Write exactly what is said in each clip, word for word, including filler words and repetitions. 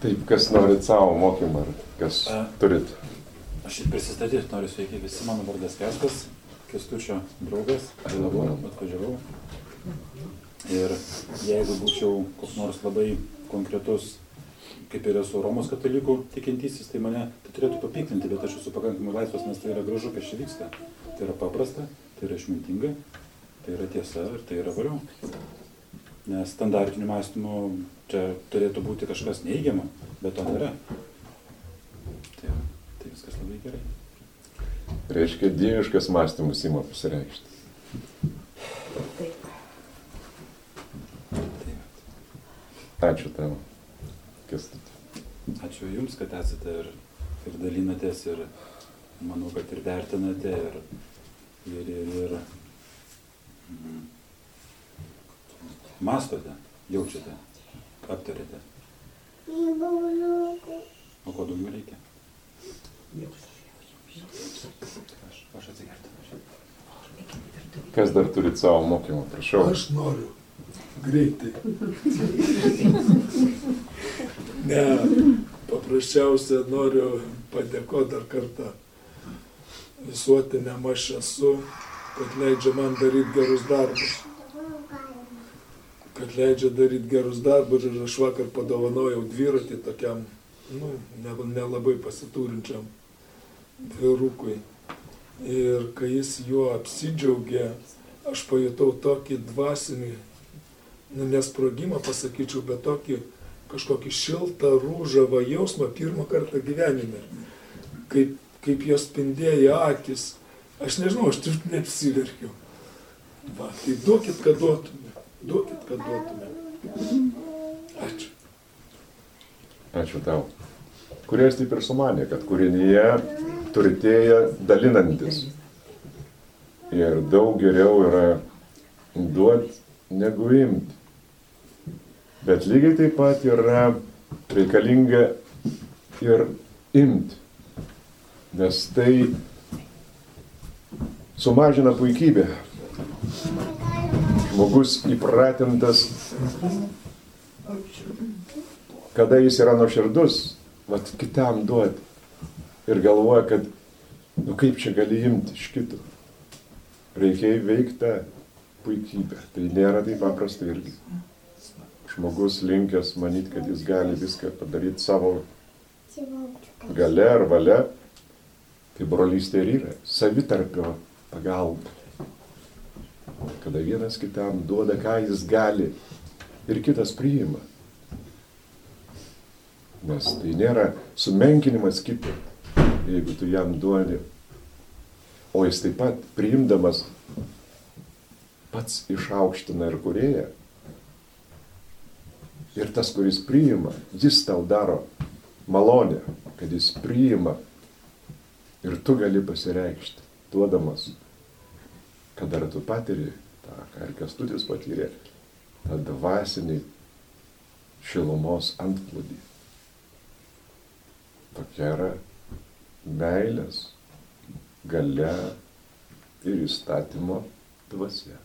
Taip, kas norit savo mokymą, ar kas A, turit? Aš ir prisistatyti noriu, sveiki visi, mano vardas Kęstas, Kęstučio draugas, dabar atvažiavau. Ir jeigu būčiau koks nors labai konkretus, kaip ir esu Romos katalikų tikintysis, tai mane tai turėtų papiktinti, bet aš esu pakankamai laisvas, nes tai yra gražu, kas čia vyksta. Tai yra paprasta, tai yra išmintinga, tai yra tiesa ir tai yra valiau. Nes standartiniu mąstymu čia turėtų būti kažkas neigiama, bet to nėra. Tai, tai viskas labai gerai. Reiškia, dieviškas mąstymus ima pasireikšti. Taip. Taip. Ačiū tau, Kęstuti. Ačiū Jums, kad esate ir, ir dalinatės, ir manau, kad ir vertinate, ir, ir, ir, ir mm, mąstote, jaučiate, aptarėte. O ko daugiau reikia? Aš, aš atsigertu. Kas dar turit savo mokymą, prašau? Aš noriu. Greitai. Ne, paprasčiausia noriu padėkoti dar kartą visuotiniam aš esu, kad leidžia man daryti gerus darbus. Kad leidžia daryti gerus darbus ir aš vakar padovanojau dviratį tokiam, nu, nelabai pasiturinčiam vyrukui. Ir kai jis juo apsidžiaugė, aš pajutau tokį dvasinį, nu, nesprogimą pasakyčiau, bet tokį kažkokį šiltą, rūžavą jausmą pirmą kartą gyvenime. Kaip, kaip jos spindėjo akis. Aš nežinau, aš tik neapsiverkiau. Va, tai duokit, kad duotume. Duokit, kad duotume. Ačiū. Ačiū tau. Kuris taip ir sumanė, kad kūrinyje turtėja dalinantis. Ir daug geriau yra duoti negu imti. Bet lygiai taip pat yra reikalinga ir imti. Nes tai sumažina puikybę. Žmogus įpratintas, kada jis yra nuoširdus, vat kitam duoti. Ir galvoja, kad, nu kaip čia gali imti iš kito. Reikia įveikti tą puikybę. Tai nėra taip paprasta irgi. Žmogus linkęs manyti, kad jis gali viską padaryti savo gale ar valia. Tai brolystė ir yra. Savitarpio pagalba. Kada vienas kitam duoda, ką jis gali, ir kitas priima. Nes tai nėra sumenkinimas kito, jeigu tu jam duodi. O jis taip pat priimdamas pats išaukština ir kūrėją. Ir tas, kuris priima, jis tau daro malonę, kad jis priima. Ir tu gali pasireikšti, duodamas. Kad ar tu patiri, tą, ką ir Kęstutis patyrė, tą dvasinį šilumos antplūdį. Tokia yra meilės, galia ir įstatymo dvasia.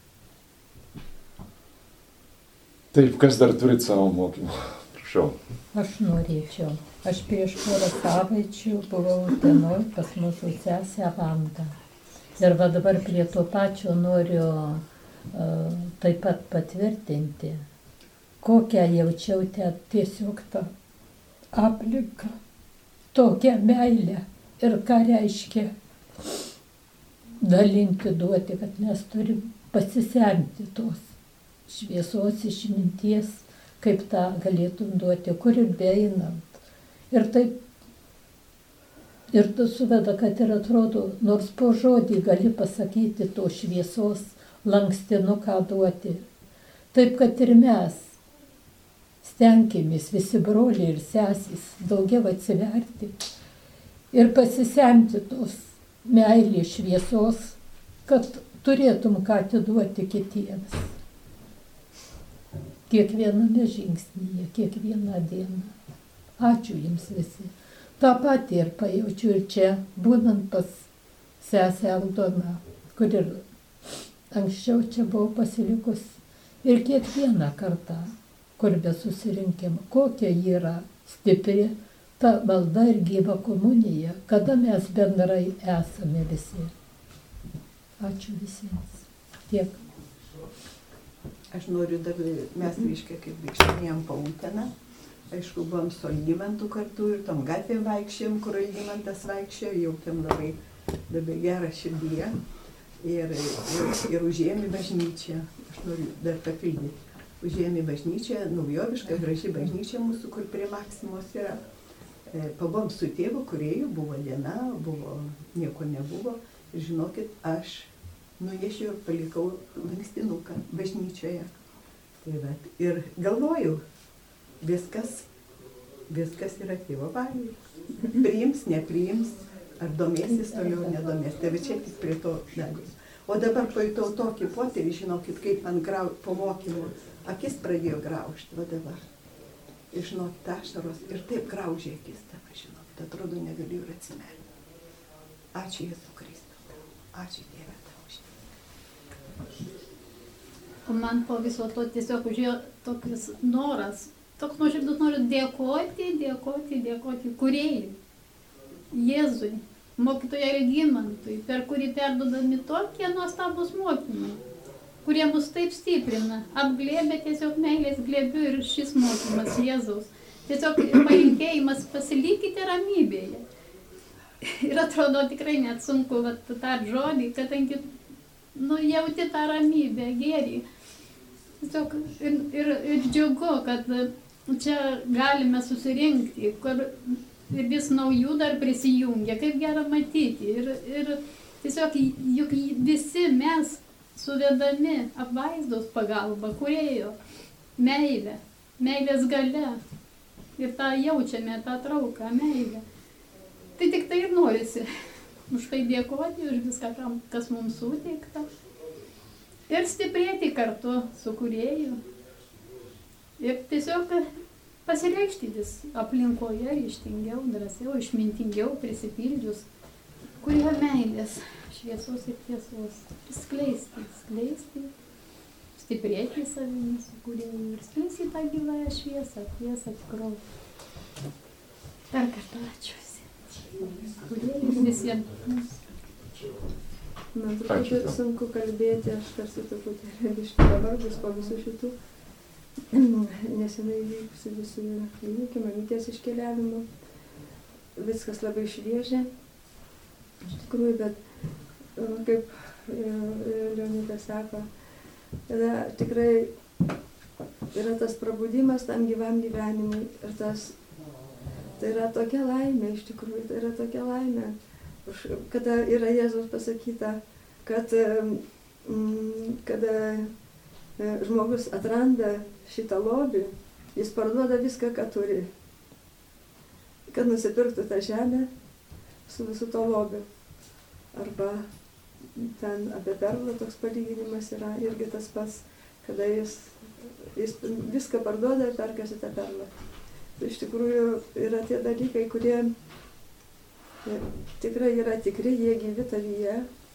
Taip, kas dar turit savo mokymą? Prašau. Aš norėčiau. Aš prieš porą savaičių buvau Utenoj pas mūsų sesę Vandą. Ir va dabar prie to pačio noriu uh, taip pat patvirtinti, kokią jaučiau ten tiesiog tą aplinką, tokią meilę ir ką reiškia dalinti, duoti, kad mes turim pasisemti tos šviesos išminties, kaip tą galėtum duoti, kur ir beeinant. Ir taip Ir tu suveda, kad ir atrodo, nors po žodį gali pasakyti to šviesos lankstinuką duoti. Taip, kad ir mes stenkimės, visi broliai ir sesys, daugiau atsiverti ir pasisemti tos meilės šviesos, kad turėtum ką atiduoti kitiems. Kiekviename žingsnyje, kiekvieną dieną. Ačiū jums visi. Ta pati ir pajaučiu ir čia, būnant pas sesę Aldoną, kur ir anksčiau čia buvau pasilikus. Ir kiekvieną kartą, kur be susirinkimo, kokia yra stipri ta malda ir gyva komunija, kada mes bendrai esame visi. Ačiū visiems. Tiek. Aš noriu dar, mes reiškia, kaip vaikštinėjom po Uteną. Aišku, buvom su Algimantu kartu ir tom gatvėm vaikščiojom, kur Algimantas vaikščiojo, jautėm labai, labai gerą širdyje. Ir, ir, ir užėjom į bažnyčią. Aš noriu dar papildyti. Užėjom į bažnyčią, naujoviška, graži bažnyčia mūsų, kur prie Maksimos yra. E, Pabuvom su tėvu, kūrėju, buvo diena, buvo, nieko nebuvo. Ir žinokit, aš nunešiau ir palikau lankstinuką bažnyčioje. Tai vat, ir galvojau, viskas, viskas yra tėvo valioje. Priims, nepriims, ar domėsis toliau, nedomės. Tai va čia tik prie to dalis. O dabar pajutau tokį potyrį, žinokit, kaip man grau, po mokymo akis pradėjo graužti, va dabar. Ir žinokit, ašaros ir taip graužė akis, dabar žinokit, atrodo negaliu ir atsimerkti. Ačiū Jėzau Kristau, ačiū Dieve tau už tai. O man po viso to tiesiog užėjo toks noras, toks nuoširdus noriu dėkoti, dėkoti, dėkoti kūrėjui, Jėzui, mokytojui Algimantui, per kurį perdodami tokie nuostabus mokymai, kurie mus taip stiprina, apglėbė tiesiog meilės glėbiu ir šis mokymas Jėzaus. Tiesiog palinkėjimas pasilikite ramybėje. Ir atrodo tikrai net sunku vat, tą žodį, kadangi nu, jauti tą ramybę, gėrį. Tiesiog ir, ir, ir džiugu, kad čia galime susirinkti, kur ir vis naujų dar prisijungia, kaip gera matyti. Ir, ir tiesiog juk visi mes suvedami apvaizdos pagalba, kūrėjo meilę, meilės galia. Ir tą jaučiame, tą trauką, meilę. Tai tik tai ir norisi už tai dėkoti, už viską, kas mums suteikta. Ir stiprėti kartu su kūrėju. Ir tiesiog pasireikšti vis aplinkoje ryžtingiau, drąsiau, išmintingiau, prisipildžius, kurio meilės, šviesos ir tiesos. Skleisti, skleisti, stiprėti savimi su kūrėju ir skleisti tą gyvąją šviesą, tiesą, tikrovę. Dar kartą ačiū visiems. Kūrėjus visiems. Man truputį sunku kalbėti, aš tarsi truputį biškai pavargus po visų šitų nesenai įvykusių visų įvykių, mamytės iškeliavimų. Viskas labai šviežia, iš tikrųjų, bet kaip Leonida sako, tada tikrai yra tas prabudimas tam gyvam gyvenimui ir tas, tai yra tokia laimė, iš tikrųjų, tai yra tokia laimė, kada yra Jėzaus pasakyta, kad kada žmogus atranda šitą lobį, jis parduoda viską, ką turi, kad nusipirktų tą žemę su visu to lobiu. Arba ten apie perlą toks palyginimas yra irgi tas pats, kada jis, jis viską parduoda ir perkasi tą perlą. Tai iš tikrųjų yra tie dalykai, kurie tikrai yra tikri, jie gyvi tavyje,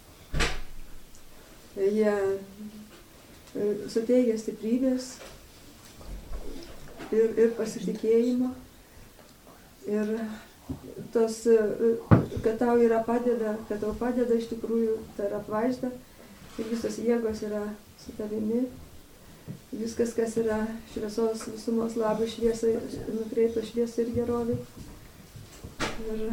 jie suteikia stiprybės ir, ir pasitikėjimo. Ir tos, kad tau yra padeda, kad tau padeda iš tikrųjų, tai yra apvaizda ir visos jėgos yra su tavimi. Viskas, kas yra šviesos visumos labui, šviesai, nukreipta šviesai ir geroviai. Ir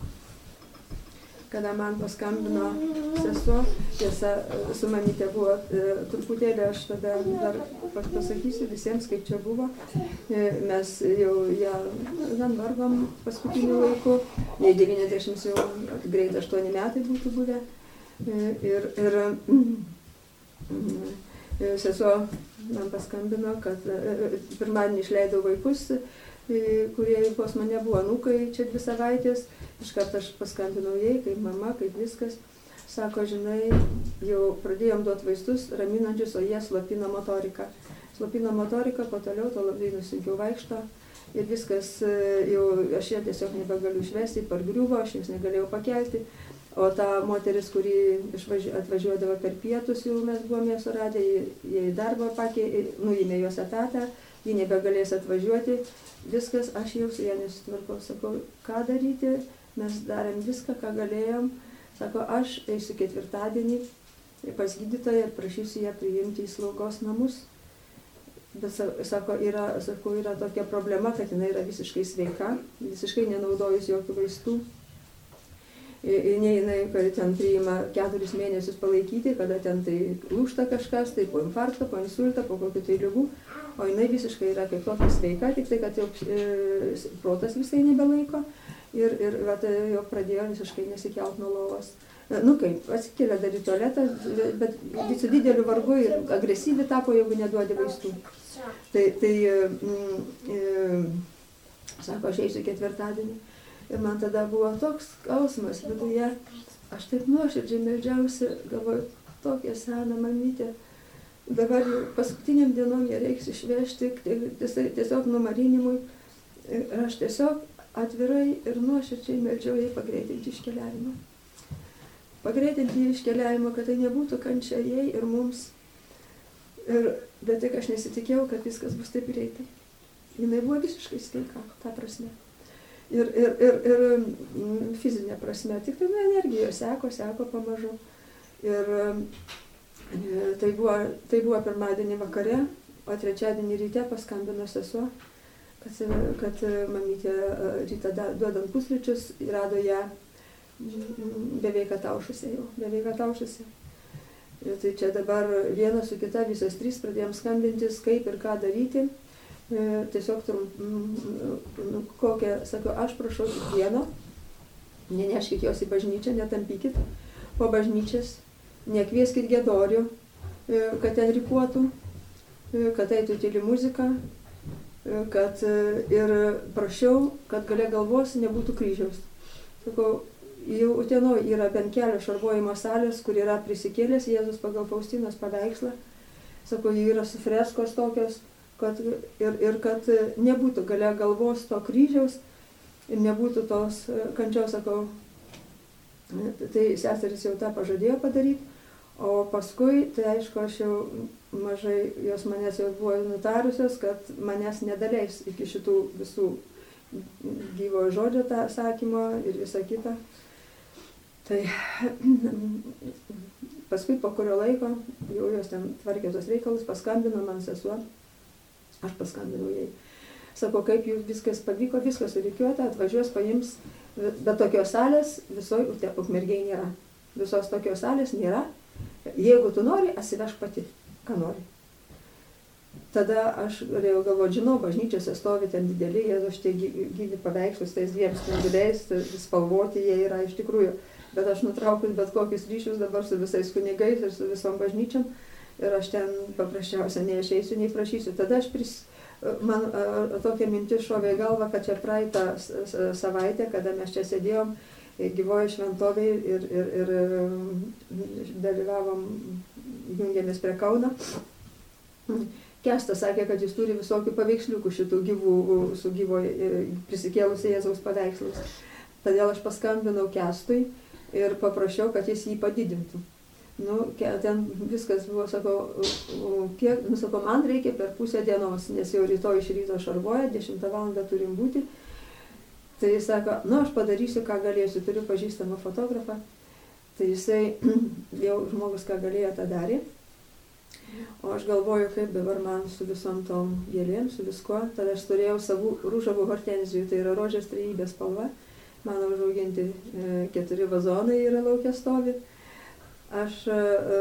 kada man paskambino sesuo, tiesa, su mamytė buvo e, truputėlį, aš tada dar pasakysiu visiems, kaip čia buvo. E, mes jau ją gan vargom paskutiniu laiku, nei devyniasdešimt jau greit aštuoni metai būtų buvę. E, ir ir e, sesuo man paskambino, kad e, pirmadienį išleidau vaikus, e, kurie pas mane buvo anūkai čia dvi savaitės. Iškart aš paskambinau jai, kaip mama, kaip viskas. Sako, žinai, jau pradėjom duoti vaistus raminančius, o jie slopina motoriką. Slopina motoriką, po toliau to labai nusunkiau vaikšto. Ir viskas, jau aš ją tiesiog nebegaliu išvesti, pargriuvo, aš jos negalėjau pakelti. O ta moteris, kuri išvaži, atvažiuodavo per pietus, jau mes buvome suradę, jie į darbą pakė, nuėmė jos etatą, ji nebegalės atvažiuoti, viskas, aš jau su ją nesutvarkau. Sakau, ką daryti, mes darėm viską, ką galėjom. Sako, aš eisiu ketvirtadienį pas gydytoją ir prašysiu ją priimti į slaugos namus. Bet sako, yra, sako, yra tokia problema, kad jinai yra visiškai sveika, visiškai nenaudojus jokių vaistų. Jinai, kad ten priima keturis mėnesius palaikyti, kada ten tai lūžta kažkas, tai po infarkto, po insulto, po kokių tai ligų, o jinai visiškai yra kaip tokia sveika, tik tai, kad jau e, protas visai nebelaiko ir, ir vat, jau pradėjo visiškai nesikelt nuo lovos. Nu kaip, atsikėlė dar į tualetą, bet su dideliu vargu ir agresyvi tapo, jeigu neduodi vaistų. Tai, tai mm, e, sako, aš eisiu ketvirtadienį. Ir man tada buvo toks skausmas viduje, aš taip nuoširdžiai meldžiausi, galvoju, tokia sena mamytė, dabar jau paskutiniam dienom ją reiks išvežti, tiesiog numarinimui. Ir aš tiesiog atvirai ir nuoširdžiai meldžiau jai pagreitinti iškeliavimą. Pagreitinti iškeliavimą, kad tai nebūtų kančia jai ir mums. Ir, bet tik aš nesitikėjau, kad viskas bus taip greitai. Jinai buvo visiškai sveika, ta prasme. Ir, ir, ir, ir fizinė prasme, tik tai energija seko, seko pamažu. Ir tai buvo, tai buvo pirmadienį vakare, o trečiadienį ryte paskambino sesuo, kad, kad mamytė rytą duodant pusryčius rado ją beveik ataušusi jau, beveik ataušusi. Ir tai čia dabar viena su kita, visos trys pradėjom skambintis, kaip ir ką daryti. E, tiesiog trump, m, kokią, sakiau, aš prašau tik vieno, neneškit jos į bažnyčią, netampykit po bažnyčias, nekvieskit giedorių, e, kad ten rikuotų, e, kad eitų tyli muzika, e, kad e, ir prašiau, kad gale galvos nebūtų kryžiaus. Sakau, jau Utenoj yra bent kelios šarvojimo salės, kur yra prisikėlęs Jėzus pagal Faustinos paveikslą. Sakau, jų yra su freskos tokios, kad, ir, ir kad nebūtų gale galvos to kryžiaus ir nebūtų tos kančios, sakau. Tai seseris jau tą pažadėjo padaryti, o paskui, tai aišku, aš jau mažai, jos manęs jau buvo nutarusios, kad manęs nedaleis iki šitų visų gyvo žodžio tą sakymo ir visą kitą. Tai paskui po kurio laiko, jau jos ten tvarkė tos reikalus, paskambino man sesuo, aš paskambinau jai. Sako, kaip jūs viskas pavyko, viskas surikiuota, atvažiuos, paims, bet tokios salės visoje Ukmergėje nėra. Visos tokios salės nėra. Jeigu tu nori, atsivežk pati, ką nori. Tada aš galėjau galvoti, žinau, bažnyčiose stovi ten dideli, Jėzus šitie gyvi paveikslus, tais dviem spinduliais, spalvoti jie yra iš tikrųjų. Bet aš nutraukiu bet kokius ryšius dabar su visais kunigais ir su visom bažnyčiam ir aš ten paprasčiausia neišeisiu, nei prašysiu. Tada aš pris, man a, tokia mintis šovė į galvą, kad čia praeitą savaitę, kada mes čia sėdėjom gyvoje šventovėje ir, ir, ir dalyvavom, jungėmės prie Kauno. Kestas sakė, kad jis turi visokių paveiksliukų šitų gyvų, su gyvo prisikėlusiai Jėzaus paveikslus. Todėl aš paskambinau Kestui ir paprašiau, kad jis jį padidintų. Nu, ten viskas buvo, sakau, kiek, nu, sakau, man reikia per pusę dienos, nes jau rytoj iš ryto šarvoja, dešimtą valandą turim būti. Tai jis sako, nu, aš padarysiu, ką galėsiu, turiu pažįstamą fotografą. Tai jisai, jau žmogus, ką galėjo, tą darė. O aš galvoju, kaip dabar man su visom tom gėlėm, su viskuo. Tada aš turėjau savų rūžavų hortenzijų, tai yra rožės trejybės spalva. Mano užauginti e, keturi vazonai yra laukia stovi. Aš e,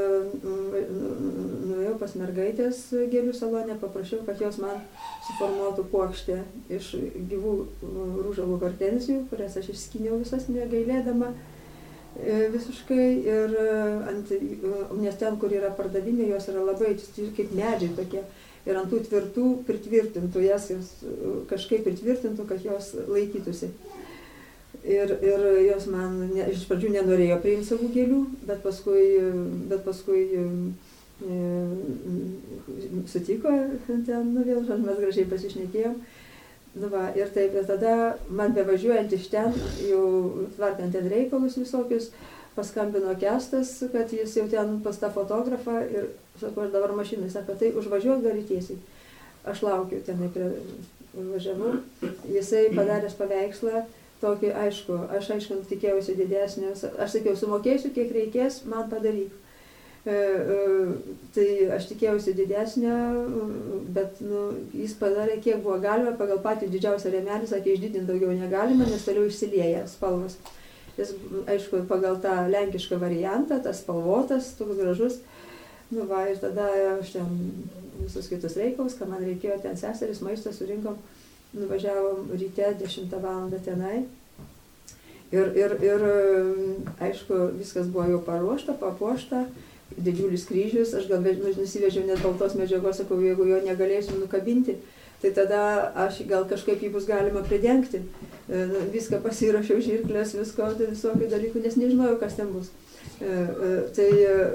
nuėjau pas mergaitės gėlių salonę, paprašiau, kad jos man suformuotų puokštę iš gyvų rūžavų hortenzijų, kurias aš išskyniau visas negailėdama. Visiškai ir ant, nes ten, kur yra pardavimai, jos yra labai kaip medžiai tokie ir ant tų tvirtų pritvirtintų, jas jos kažkaip pritvirtintų, kad jos laikytųsi. Ir, ir jos man ne, iš pradžių nenorėjo priimti savų gėlių, bet paskui, bet paskui e, sutiko ten, nu vėl, mes gražiai pasišnekėjom. Nu va, ir taip, ir tada man bevažiuojant iš ten, jau tvarkant ten reikalus visokius, paskambino Kestas, kad jis jau ten pas tą fotografą ir sako, aš dabar mašinai, sako, tai užvažiuok gali tiesiai. aš laukiu tenai prie važiavau, jisai padaręs paveikslą, tokį, aišku, aš aišku tikėjausi didesnio, aš sakiau, sumokėsiu, kiek reikės, man padaryk. E, e, tai aš tikėjausi didesnio, bet nu, jis padarė, kiek buvo galima, pagal patį didžiausią rėmelį, sakė, išdidinti daugiau negalima, nes toliau išsilieja spalvos. Jis, aišku, pagal tą lenkišką variantą, tas spalvotas, toks gražus, nu va, ir tada aš ten visus kitus reikalus, ką man reikėjo, ten seseris, maistą surinkom, nuvažiavom ryte dešimtą valandą tenai. Ir, ir, ir, aišku, viskas buvo jau paruošta, papuošta, didžiulis kryžius, aš gal nusivežiau net baltos medžiagos, sakau, jeigu jo negalėsiu nukabinti, tai tada aš gal kažkaip jį bus galima pridengti. Viską pasirašiau, žirklės, visko, visokių dalykų, nes nežinojau, kas ten bus. Tai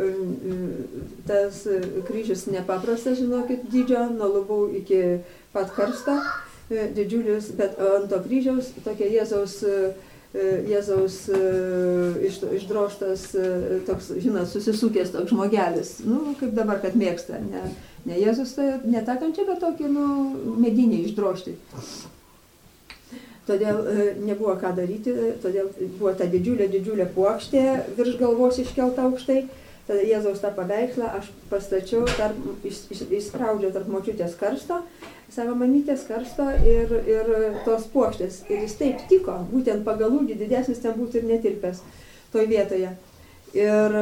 tas kryžius nepaprastas, žinokit, dydžio, nuo lubų iki pat karsto, didžiulis, bet ant to kryžiaus tokia Jėzaus, Jėzaus išdroštas, toks, žinot, susisukęs toks žmogelis, nu, kaip dabar, kad mėgsta, ne, ne Jėzus, ne tą kančią, bet tokį, nu, medinį išdrošti. Todėl nebuvo ką daryti, todėl buvo ta didžiulė, didžiulė puokštė virš galvos iškelta aukštai. Tada Jėzaus tą paveikslą aš pastačiau, tarp, iš, iš, įspraudžiau tarp močiutės karsto, savo mamytės karsto ir, ir tos puokštės. Ir jis taip tiko, būtent pagal ūgį didesnis ten būtų ir netilpęs toj vietoje. Ir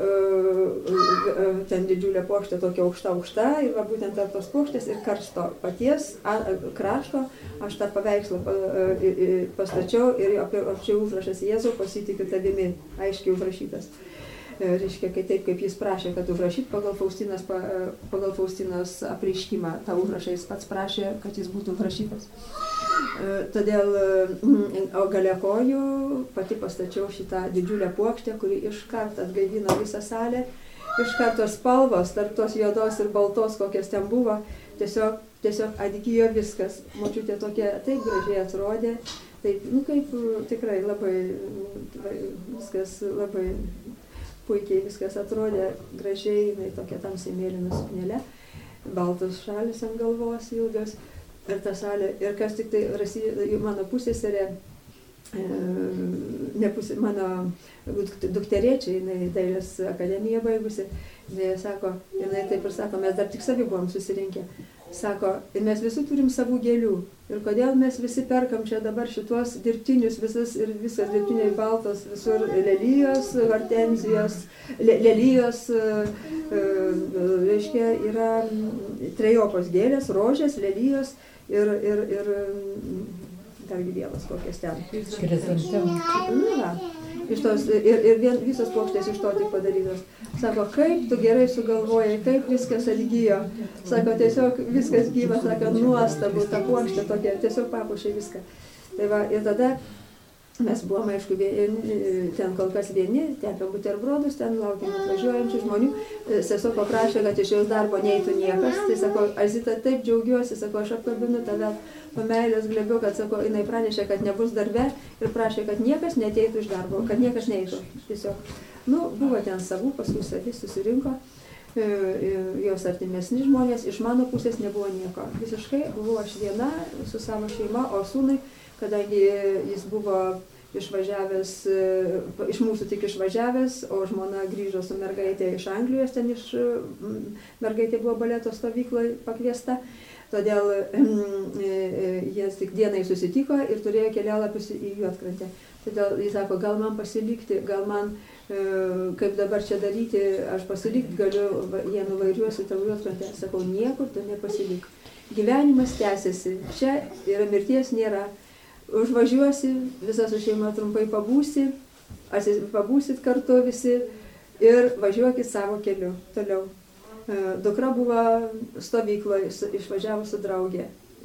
uh, ten didžiulė puokštė tokia aukšta, aukšta, ir va, būtent tarp tos puokštės ir karsto paties a, krašto aš tą paveikslą pa, uh, pastačiau ir apčiau užrašas Jėzau, pasitikiu tavimi, aiškiai užrašytas. Uh, reiškia, kai taip, kaip jis prašė, kad užrašyt pagal Faustinos, pa, pagal Faustinos apreiškimą, tą užrašą jis pats prašė, kad jis būtų užrašytas. Todėl, o gale kojų pati pastačiau šitą didžiulę puokštę, kuri iškart atgaivino visą salę. Iš karto spalvos, tarp tos juodos ir baltos, kokios ten buvo, tiesiog, tiesiog atgijo viskas. Močiutė tokia taip gražiai atrodė, taip, nu kaip tikrai labai, viskas labai puikiai viskas atrodė, gražiai, jinai tokia tamsiai mėlyna suknelė, baltos šalis ant galvos ilgas. Ir ta salė, ir kas tik tai, rasi, mano pusėserė, e, ne pusė, mano dukterėčiai, jinai dailės akademiją baigusi, jinai sako, jinai taip ir sako, mes dar tik savi buvom susirinkę, sako, ir mes visi turim savų gėlių, ir kodėl mes visi perkam čia dabar šituos dirbtinius, visas ir visas dirbtiniai baltos, visur lelijos, hortenzijos, le, lelijos, e, e, reiškia, yra trejopos gėlės, rožės, lelijos, Ir, ir, ir dargi vienas kokias ten. Na, iš tos, ir, ir vien, visas plokštės iš to tik padarytos. Sako, kaip tu gerai sugalvojai, kaip viskas atgyjo. Sako, tiesiog viskas gyva, sako, nuostabu, ta plokštė tokia, tiesiog papuošė viską. Tai va, ir tada mes buvome, aišku, vieni, ten kol kas vieni, tepėm buterbrodus, ten laukėm atvažiuojančių žmonių. Sesuo paprašė, kad iš jos darbo neitų niekas. Tai sako, Azita, taip džiaugiuosi, sako, aš apkabinu tave, pameilės glėbiu, kad, sako, jinai pranešė, kad nebus darbe ir prašė, kad niekas neteitų iš darbo, kad niekas neitų. Tiesiog, nu, buvo ten savų, paskui savi susirinko, jos artimesni žmonės, iš mano pusės nebuvo nieko. Visiškai buvau aš viena su savo šeima, o sūnui, kadangi jis buvo išvažiavęs, iš mūsų tik išvažiavęs, o žmona grįžo su mergaitė iš Anglijos, ten iš mergaitė buvo baleto stovykloje pakviesta, todėl jis tik dienai susitiko ir turėjo kelialapius į Juodkrantę. Todėl jis sako, gal man pasilikti, gal man, kaip dabar čia daryti, aš pasilikti galiu, jie nuvažiuosiu tavo Juodkrantę. Sakau, niekur tu nepasilik. Gyvenimas tęsiasi, čia yra mirties nėra. Užvažiuosi, visa su šeima trumpai pabūsi, pabūsit kartu visi ir važiuokit savo keliu toliau. Dukra buvo stovykloje, išvažiavo su draugė.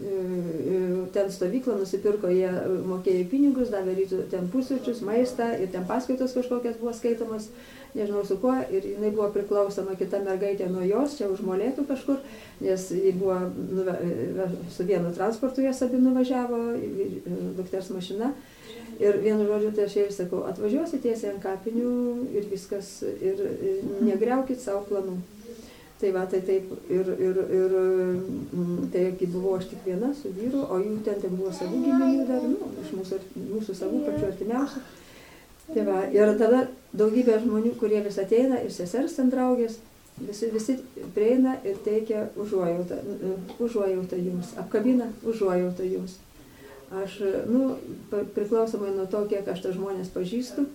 Ten stovyklą nusipirko, jie mokėjo pinigus, davė rytų ten pusryčius, maistą ir ten paskaitos kažkokias buvo skaitomas, nežinau su kuo, ir jinai buvo priklausoma kita mergaitė nuo jos, čia už Molėtų kažkur, nes ji buvo nuve, su vienu transportu, jas abi nuvažiavo, dukters mašina. Ir vienu žodžiu, tai aš jau sakau, atvažiuosi tiesiai ant kapinių ir viskas, ir negriaukit savo planų. Tai va, tai taip, ir, ir, ir tai buvau aš tik viena su vyru, o jų ten, ten buvo savų giminių dar, nu, iš mūsų, mūsų savų pačių artimiausių. Tai va, ir tada daugybė žmonių, kurie vis ateina, ir sesers ten draugės, visi, visi prieina ir teikia užuojautą, užuojautą jums, apkabina užuojautą jums. Aš, nu, priklausomai nuo to, kiek aš tą žmonės pažįstu,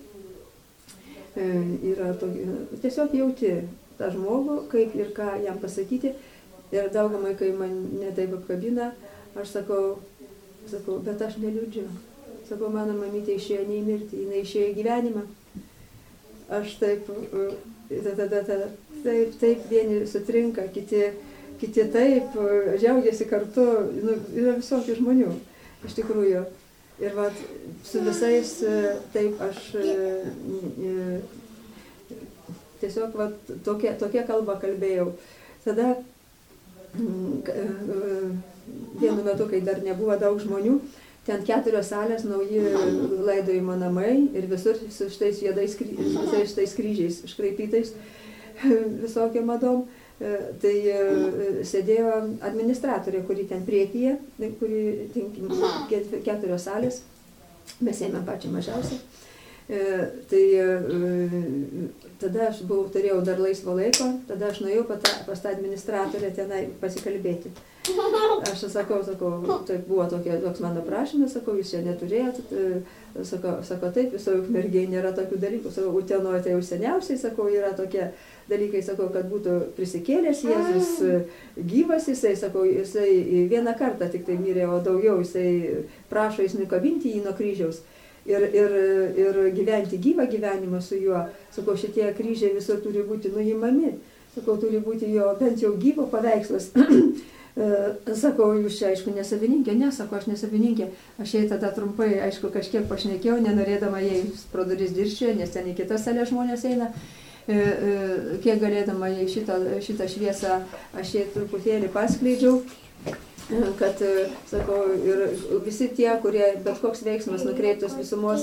yra to, tiesiog jauti tą žmogų, kaip ir ką jam pasakyti. Ir daugumai, kai mane taip apkabina, aš sakau, sakau, bet aš neliūdžiu. Sakau, mano mamytė išėjo ne į mirtį, jinai išėjo į gyvenimą. Aš taip, tada, tada, taip, taip vieni sutrinka, kiti, kiti taip, džiaugiasi kartu, nu, yra visokių žmonių, iš tikrųjų. Ir va, su visais taip aš tiesiog va, tokia, tokia kalba kalbėjau. Tada vienu metu, kai dar nebuvo daug žmonių, ten keturios salės, nauji laidojimo namai ir visur su šitais juodais šitais kryžiais iškraipytais visokią madom. Tai sėdėjo administratorė, kuri ten priekyje, kuri keturios salės, mes ėmėm pačią mažiausią. Tai tada aš buvau, turėjau dar laisvo laiko, tada aš nuėjau pas tą administratorę tenai pasikalbėti. Aš sakau, sakau, taip buvo tokia, toks mano prašymas, sakau, jūs čia neturėjot, sakau, sakau taip, visoje Ukmergėje nėra tokių dalykų, sakau, Utenoje tai jau seniausiai, sakau, yra tokie dalykai, sakau, kad būtų prisikėlęs Jėzus gyvas, jisai, sakau, jisai vieną kartą tik tai mirė, o daugiau jisai prašo jis nukabinti jį nuo kryžiaus. Ir, ir, ir gyventi gyvą gyvenimą su juo. Sakau, šitie kryžiai visur turi būti nuimami. Sakau, turi būti jo bent jau gyvo paveikslas. Sakau, jūs čia, aišku, nesavininkė? Ne, sakau, aš nesavininkė. Aš jai tada trumpai, aišku, kažkiek pašnekėjau, nenorėdama jai pro duris dirsčioje, nes ten į kitas salės žmonės eina. Kiek galėdama jai šitą, šitą šviesą, aš jai truputėlį paskleidžiau. Kad, sakau, ir visi tie, kurie bet koks veiksmas nukreiptas visumos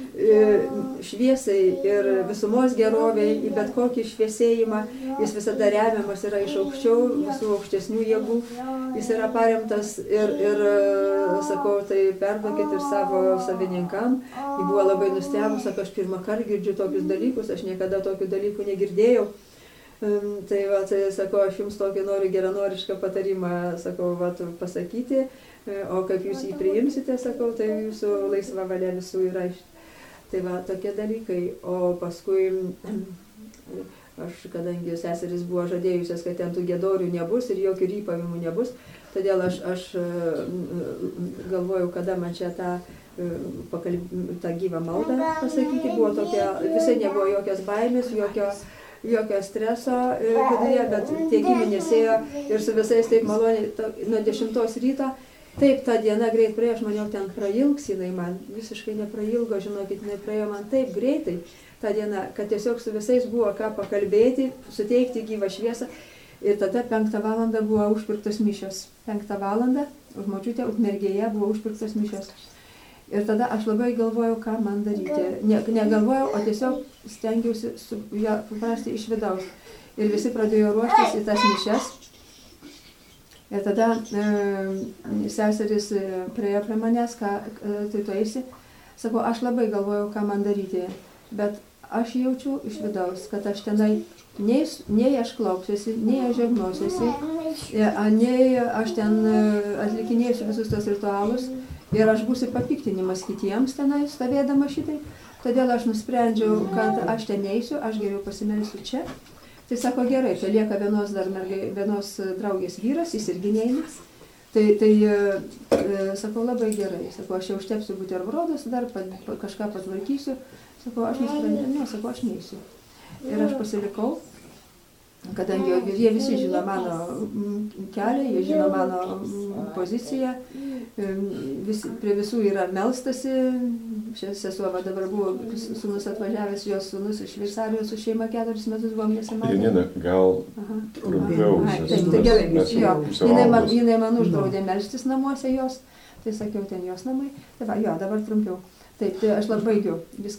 šviesai ir visumos geroviai, į bet kokį šviesėjimą, jis visada remiamas yra iš aukščiau, visų aukštesnių jėgų, jis yra paremtas ir, ir sakau, tai perduokit ir savo savininkam. Ji buvo labai nustebus, sako, aš pirmą kartą girdžiu tokius dalykus, aš niekada tokių dalykų negirdėjau. Tai, va, tai sakau, aš jums tokį noriu geranorišką patarimą, sakau, va, pasakyti, o kaip jūs jį priimsite, sakau, tai jūsų laisva valia visų yra. Tai va, tokie dalykai. O paskui, aš, kadangi seseris buvo žadėjusios, kad ten tų giedorių nebus ir jokių rypavimų nebus, todėl aš, aš galvojau, kada man čia tą, pakalb... tą gyvą maldą pasakyti. Buvo tokia, visai nebuvo jokios baimės, jokio... jokio streso viduje, bet tie giminės ėjo ir su visais taip maloniai nuo dešimtos ryto. Taip, ta diena greit praėjo, aš maniau, ten prailgs jinai man, visiškai neprailgo, žinokit, jinai praėjo man taip greitai tą dieną, kad tiesiog su visais buvo ką pakalbėti, suteikti gyvą šviesą. Ir tada penktą valandą buvo užpirktos mišios. Penktą valandą už močiutę Ukmergėje buvo užpirktos mišios. Ir tada aš labai galvojau, ką man daryti. Ne, negalvojau, o tiesiog stengiausi su ją paprasti iš vidaus. Ir visi pradėjo ruoštis į tas mišias. Ir tada e, seseris priejo prie manęs, ką e, tai tu eisi. Sakau, aš labai galvojau, ką man daryti. Bet aš jaučiu iš vidaus, kad aš tenai nei, nei aš klausiuosi, nei aš žegnosiuosi, nei aš ten atlikinėsiu visus tos ritualus. Ir aš būsiu papiktinimas kitiems tenai, stovėdama šitai. Todėl aš nusprendžiau, kad aš ten neisiu, aš geriau pasimelsiu čia. Tai sako, gerai, tai lieka vienos, dar mergai, vienos draugės vyras, jis irgi neina. Tai, tai e, sakau, labai gerai. Sakau, aš jau užtepsiu buterbrodus, dar pa, pa, kažką patvarkysiu. Sakau, aš nusprendžiau, ne, sakau, aš neisiu. Ir aš pasilikau. Kadangi jie visi žino mano kelią, jie žino mano poziciją, vis, prie visų yra melstasi, šia sesuo va dabar buvo sūnus atvažiavęs, jos sūnus iš Šveicarijos su šeima keturis metus buvom nesimatę. Janina, gal trumpiau. Taip, tai gerai, jo, jinai man, jinai man uždraudė melstis namuose jos, tai sakiau, ten jos namai, tai va, jo, dabar trumpiau. Taip, tai aš labai baigiu viską.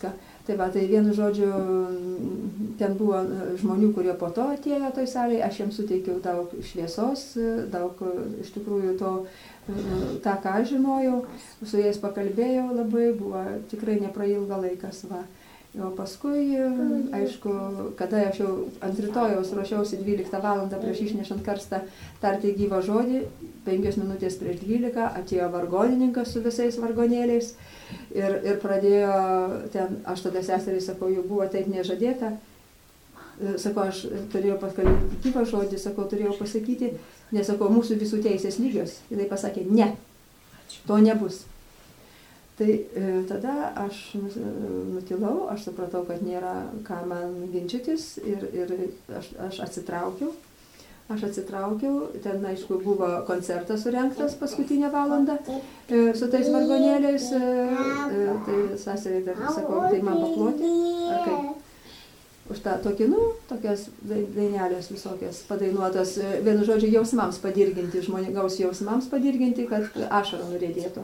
Tai va, tai vienu žodžiu, ten buvo žmonių, kurie po to atėjo toj salėje, aš jiems suteikiau daug šviesos, daug iš tikrųjų to, tą, ką aš žinojau, su jais pakalbėjau labai, buvo tikrai neprailga laikas, va. O paskui, aišku, kada aš jau ant rytojaus ruošiausi dvyliktą valandą prieš išnešant karstą tarti gyvą žodį, penkios minutės prieš dvylika atėjo vargonininkas su visais vargonėliais ir, ir pradėjo ten, aš tada seserį sakau, jau buvo taip nežadėta, sakau, aš turėjau pakalbėti gyvą žodį, sakau, turėjau pasakyti, nesakau, mūsų visų teisės lygios. Jinai pasakė, ne, to nebus. Tai e, tada aš nutilau, aš supratau, kad nėra ką man ginčytis ir, ir aš, aš atsitraukiau. Aš atsitraukiau, ten aišku buvo koncertas surengtas paskutinę valandą e, su tais vargonėliais. E, e, tai seseriai dar sakau, tai man paploti, ar kaip? Už tą tokį, nu, tokias dainelės visokias padainuotas, vienu žodžiu, jausmams padirginti, žmogaus jausmams padirginti, kad ašara nuriedėtų.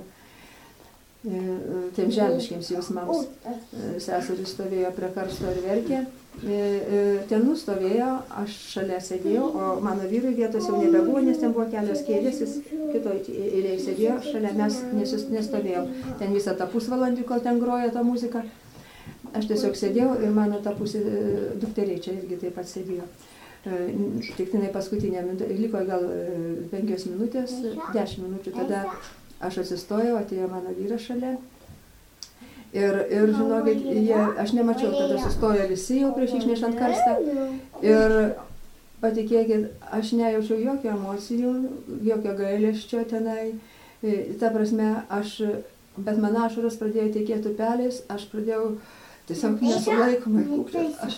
Tiem žemiškiams jausmams. Seseris stovėjo prie karsto ir verkė. Ten nustovėjo, aš šalia sėdėjau, o mano vyrui vietos jau nebebuvo, nes ten buvo kelios kėdės, jis kitoj eilėje sėdėjo, šalia mes nestovėjau. Ten visą tą pusvalandį, kol ten grojo tą muziką. Aš tiesiog sėdėjau ir mano ta pusė dukteriai čia irgi taip pat sėdėjo. Tik tenai paskutinė minutė, liko gal penkios minutės, dešimt minučių, tada aš atsistojau, atėjo mano vyras šalia. Ir, ir žinokit, jie, aš nemačiau, tada sustojo visi jau prieš išnešant karstą. Ir patikėkit, aš nejaučiau jokio emocijų, jokio gailesčio tenai. Ta prasme, aš, bet man ašaros pradėjo tekėti upeliais, aš pradėjau tiesiog nesulaikomai kūkti. Aš,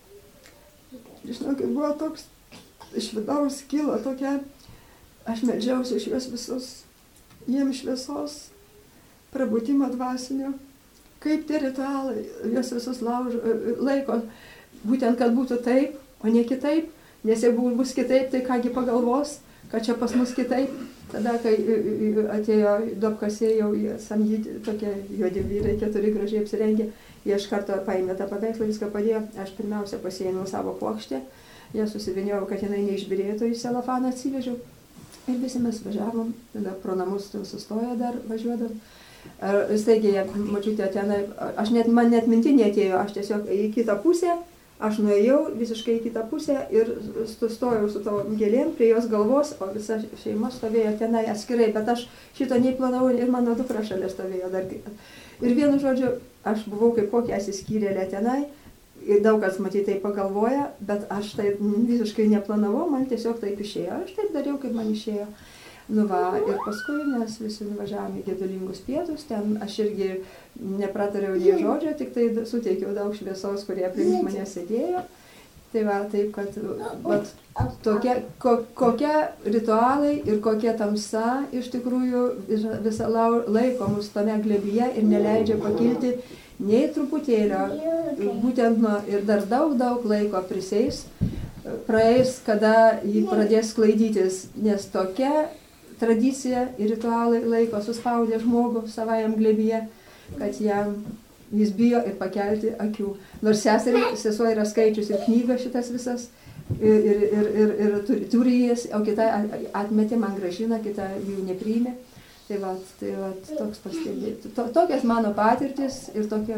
žinokit, buvo toks, iš vidaus kilo tokia, aš meldžiausi iš juos visus, jiems šviesos, prabudimo dvasinio, kaip tie ritualai, juos visus laužo, laiko, būtent, kad būtų taip, o ne kitaip, nes jeigu bus kitaip, tai kągi pagalvos, kad čia pas mus kitaip. Tada, kai atėjo duobkasiai jau samdyti, tokie juodi vyrai, keturi gražiai apsirengė, jie iš karto paėmė tą paveikslą, viską padėjo, aš pirmiausia pasiėmiau savo plokštę, ją susiviniojau, kad jinai neišbyrėtų, į celofaną atsivežiau. Ir visi mes važiavom, tada pro namus sustojo dar važiuodam. Staigiai, mačiutė, tenai, aš net, man net minti neatėjo, aš tiesiog į kitą pusę, aš nuėjau visiškai į kitą pusę ir sustojau su tavo gėlėm prie jos galvos, o visa šeima stovėjo tenai atskirai, bet aš šito nei planavau ir mano dukra šalia stovėjo dar. Ir vienu žodžiu, aš buvau kaip kokia atsiskyrėlė tenai. Ir daug kas matyt tai pagalvoja, bet aš tai visiškai neplanavau, man tiesiog taip išėjo. Aš taip dariau, kaip man išėjo. Nu va, ir paskui mes visi nuvažiavome į gedulingus pietus, ten aš irgi nepratariau nei žodžio, tik tai suteikiau daug šviesos, kurie aplink mane sėdėjo. Tai va, taip, kad vat, tokia, ko, kokie ritualai ir kokia tamsa iš tikrųjų visą laiko mus tame glėbyje ir neleidžia pakilti nei truputėlio, būtent nuo ir dar daug, daug laiko prieis, praeis, kada jį pradės sklaidytis, nes tokia tradicija ir ritualai laiko suspaudė žmogų savajam glėbyje, kad jam jis bijo ir pakelti akių. Nors seserį, sesuo yra skaičius ir knygą šitas visas, ir, ir, ir, ir, ir turi, turi jas, o kita atmetė, man grąžina, kita jų nepriėmė. Tai va, tai va, toks pastebėti. To, tokias mano patirtis ir tokia,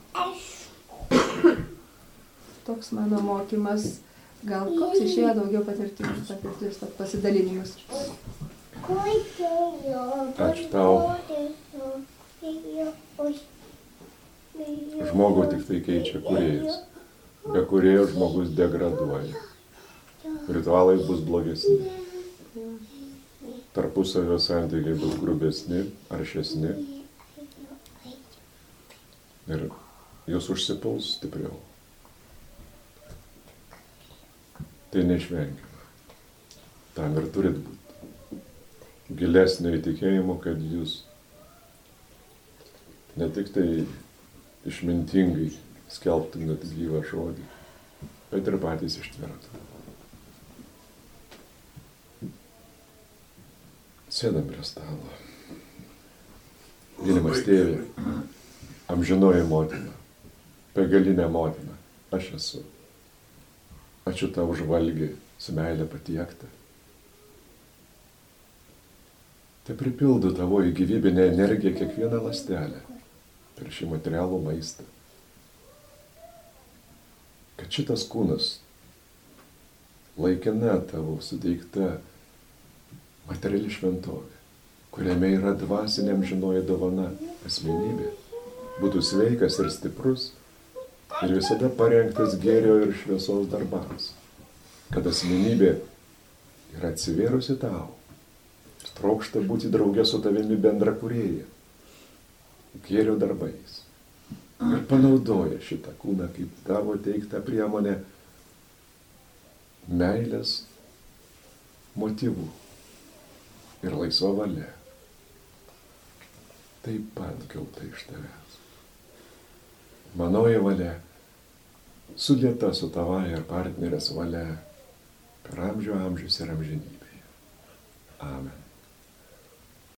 toks mano mokymas, gal koks išėjo daugiau patirtis, patirtis, pasidalinimus. Ačiū tau. Žmogų tik tai keičia kūrėjas. Be kūrėjo žmogus degraduoja. Ritualai bus blogesni. Tarpusavio santykiai bus grubesni, aršesni. Ir jūs užsipuls stipriau. Tai neišvengiama. Tam ir turit būti. Gilesnio įtikėjimo, kad jūs ne tik tai išmintingai skelbtumėt gyvą žodį, bet ir patys ištvertumėt. Sėdam prie stalo. Mylimas tėvė, amžinoji motina, begalinė motina, aš esu. Ačiū tau už valgį, su meilė patiektą. Tai pripildo tavo į gyvybinę energiją kiekvieną ląstelę per šį materialų maistą. Kad šitas kūnas, laikina tavo suteikta materiali šventovė, kuriame yra dvasinė amžinoji dovana, asmenybė, būtų sveikas ir stiprus ir visada parengtas gėrio ir šviesos darbams. Kad asmenybė yra atsivėrusi tau, trokšta būti draugė su tavimi bendra kūrėja, gėrio darbais. Ir panaudoja šitą kūną kaip tavo teiktą priemonę meilės motyvų ir laisva valia. Taip pat gauta iš tavęs. Manoji valia sudėta su tavąja ir partnerės valia per amžių amžius ir amžinybėje. Amen.